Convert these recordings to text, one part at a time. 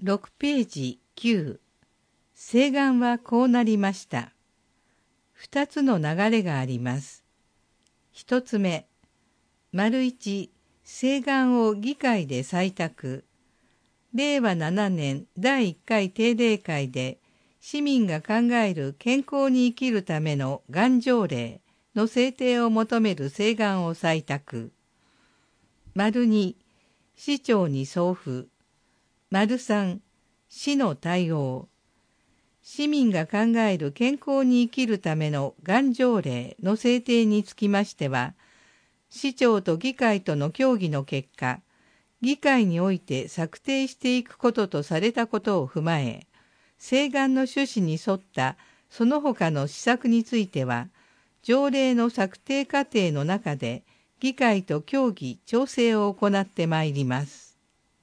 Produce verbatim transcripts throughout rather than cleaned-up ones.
ろくページきゅう、請願はこうなりました。ふたつの流れがあります。ひとつめ、丸いち、請願を議会で採択。れいわななねんだいいっかい定例会で市民が考える健康に生きるためのがん条例の制定を求める請願を採択。丸に、市長に送付。丸さん、市の対応。市民が考える健康に生きるためのがん条例の制定につきましては、市長と議会との協議の結果、議会において策定していくこととされたことを踏まえ、請願の趣旨に沿ったその他の施策については、条例の策定過程の中で議会と協議・調整を行ってまいります。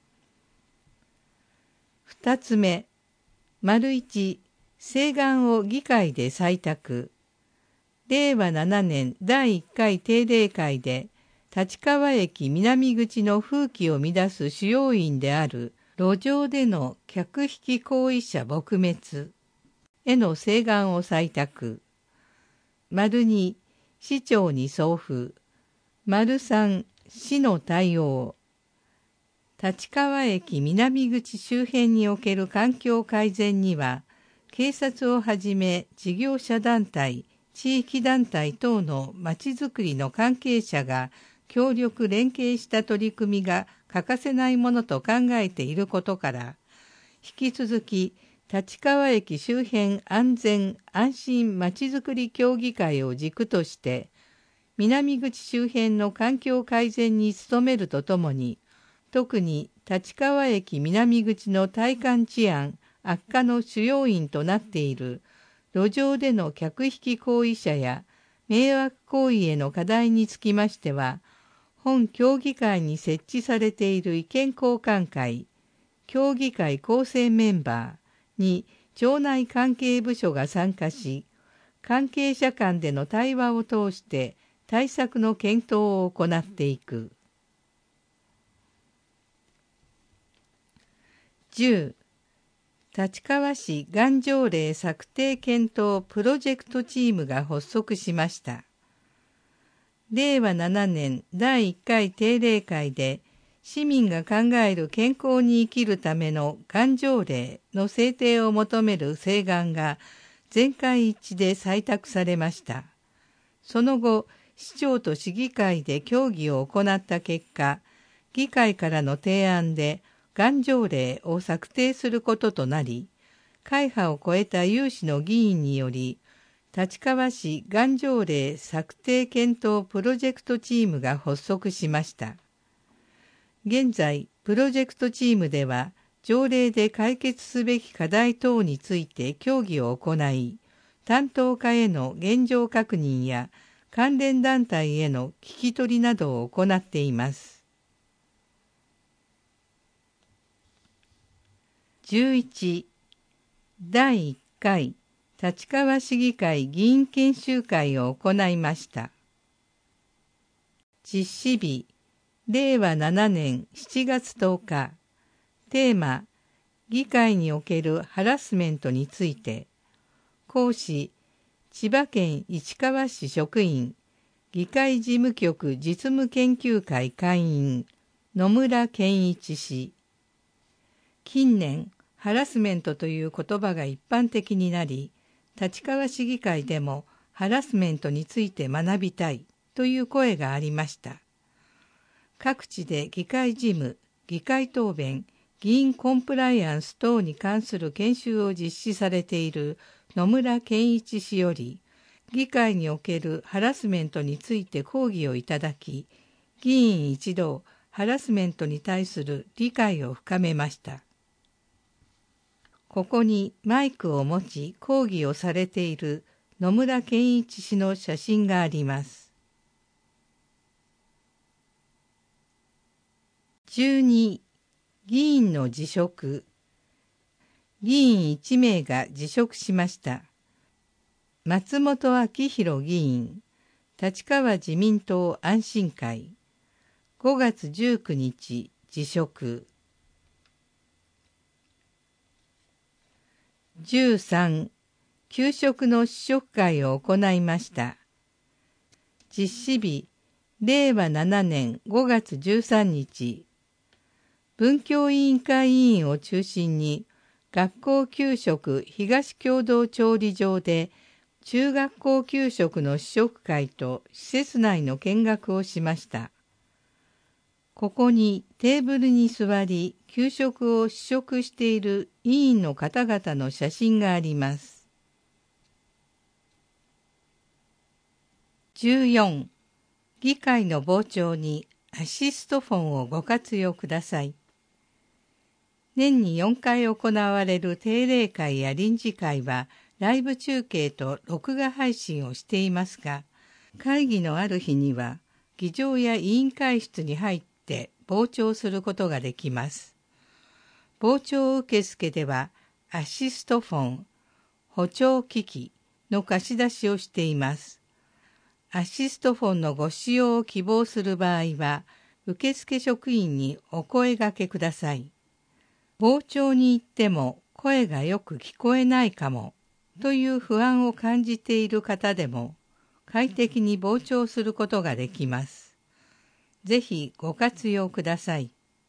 二つ目、丸一、請願を議会で採択。れいわななねんだいいっかい定例会で、立川駅南口の風紀を乱す主要因である路上での客引き行為者撲滅への請願を採択。丸に、市長に送付。丸さん、市の対応。立川駅南口周辺における環境改善には、警察をはじめ事業者団体、地域団体等のまちづくりの関係者が協力連携した取り組みが欠かせないものと考えていることから、引き続き立川駅周辺安全安心まちづくり協議会を軸として、南口周辺の環境改善に努めるとともに、特に立川駅南口の体感治安悪化の主要因となっている路上での客引き行為者や迷惑行為への課題につきましては、本協議会に設置されている意見交換会、協議会構成メンバーに町内関係部署が参加し、関係者間での対話を通して対策の検討を行っていく。じゅう、立川市がん条例策定検討プロジェクトチームが発足しました。れいわななねんだいいっかい定例会で、市民が考える健康に生きるためのがん条例の制定を求める請願が全会一致で採択されました。その後、市長と市議会で協議を行った結果、議会からの提案で、がん条例を策定することとなり、会派を超えた有志の議員により、立川市がん条例策定検討プロジェクトチームが発足しました。現在、プロジェクトチームでは、条例で解決すべき課題等について協議を行い、担当課への現状確認や関連団体への聞き取りなどを行っています。じゅういち、だいいっかい立川市議会議員研修会を行いました。実施日、れいわななねんしちがつとおか。テーマ、議会におけるハラスメントについて。講師、千葉県市川市職員、議会事務局実務研究会会員、野村健一氏。近年、ハラスメントという言葉が一般的になり、立川市議会でもハラスメントについて学びたいという声がありました。各地で議会事務、議会答弁、議員コンプライアンス等に関する研修を実施されている野村健一氏より、議会におけるハラスメントについて講義をいただき、議員一同ハラスメントに対する理解を深めました。ここにマイクを持ち講義をされている野村健一氏の写真があります。じゅうに、議員の辞職。議員いちめいが辞職しました。松本明弘議員、立川自民党安心会。ごがつじゅうくにち辞職。 じゅうさん、給食の試食会を行いました。実施日、れいわななねんごがつじゅうさんにち。文教委員会委員を中心に、学校給食東共同調理場で中学校給食の試食会と施設内の見学をしました。ここにテーブルに座り給食を試食している委員の方々の写真があります。じゅうよん、議会の傍聴にアシストフォンをご活用ください。年によんかい行われる定例会や臨時会はライブ中継と録画配信をしていますが、会議のある日には議場や委員会室に入って傍聴することができます。傍聴受付ではアシストフォン、補聴機器の貸し出しをしています。アシストフォンのご使用を希望する場合は、受付職員にお声掛けください。傍聴に行っても声がよく聞こえないかもという不安を感じている方でも快適に傍聴することができます。ぜひご活用ください。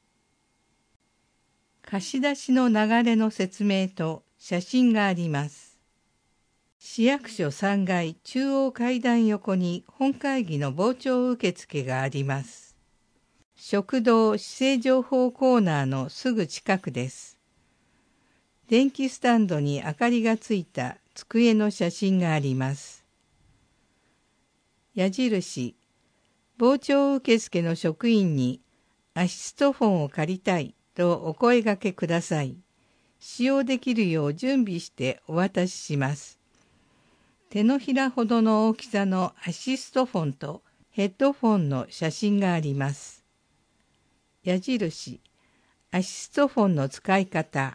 貸し出しの流れの説明と写真があります。市役所さんがい中央階段横に本会議の傍聴受付があります。食堂市政情報コーナーのすぐ近くです。電気スタンドに明かりがついた机の写真があります。矢印、傍聴受付の職員にアシストフォンを借りたいとお声掛けください。使用できるよう準備してお渡しします。手のひらほどの大きさのアシストフォンとヘッドフォンの写真があります。矢印、アシストフォンの使い方。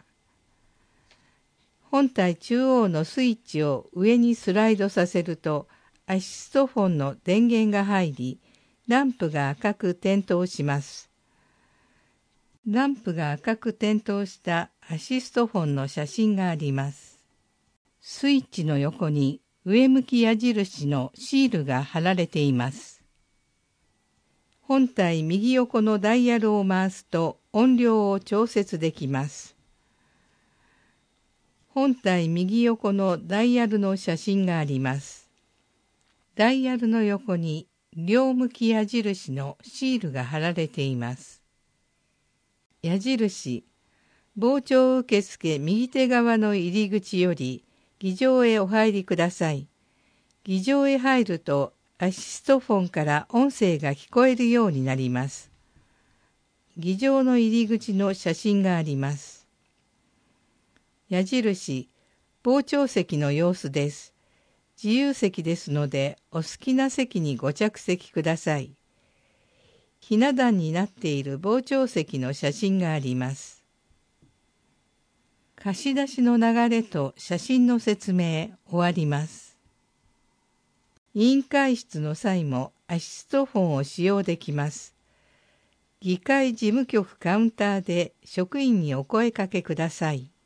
本体中央のスイッチを上にスライドさせると、アシストフォンの電源が入り、ランプが赤く点灯します。ランプが赤く点灯したアシストフォンの写真があります。スイッチの横に上向き矢印のシールが貼られています。本体右横のダイヤルを回すと音量を調節できます。本体右横のダイヤルの写真があります。ダイヤルの横に両向き矢印のシールが貼られています。矢印、傍聴受付右手側の入り口より議場へお入りください。議場へ入るとアシストフォンから音声が聞こえるようになります。議場の入り口の写真があります。矢印、傍聴席の様子です。自由席ですのでお好きな席にご着席ください。ひな壇になっている傍聴席の写真があります。貸し出しの流れと写真の説明終わります。委員会室の際もアシストフォンを使用できます。議会事務局カウンターで職員にお声かけください。